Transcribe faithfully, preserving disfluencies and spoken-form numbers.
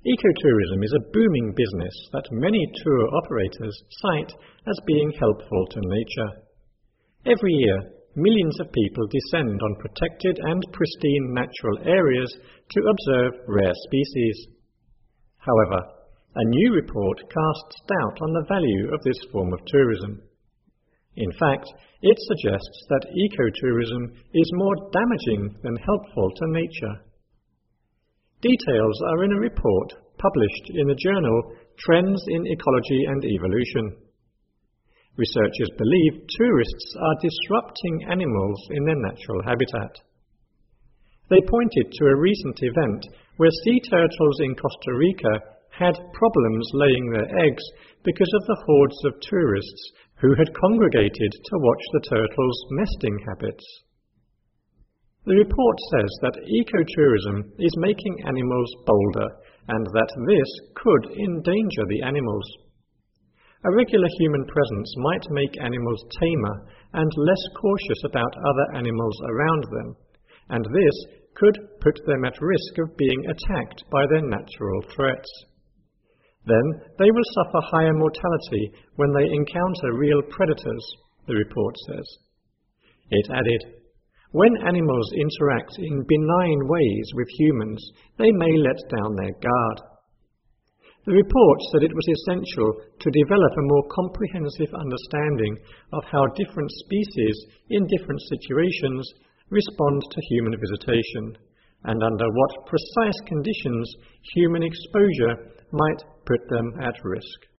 Ecotourism is a booming business that many tour operators cite as being helpful to nature. Every year, millions of people descend on protected and pristine natural areas to observe rare species. However, a new report casts doubt on the value of this form of tourism. In fact, it suggests that ecotourism is more damaging than helpful to nature. Details are in a report published in the journal Trends in Ecology and Evolution. Researchers believe tourists are disrupting animals in their natural habitat. They pointed to a recent event where sea turtles in Costa Rica had problems laying their eggs because of the hordes of tourists who had congregated to watch the turtles' nesting habits. The report says that ecotourism is making animals bolder and that this could endanger the animals. A regular human presence might make animals tamer and less cautious about other animals around them, and this could put them at risk of being attacked by their natural threats. Then they will suffer higher mortality when they encounter real predators, the report says. It added, "When animals interact in benign ways with humans, they may let down their guard." The report said it was essential to develop a more comprehensive understanding of how different species in different situations respond to human visitation, and under what precise conditions human exposure might put them at risk.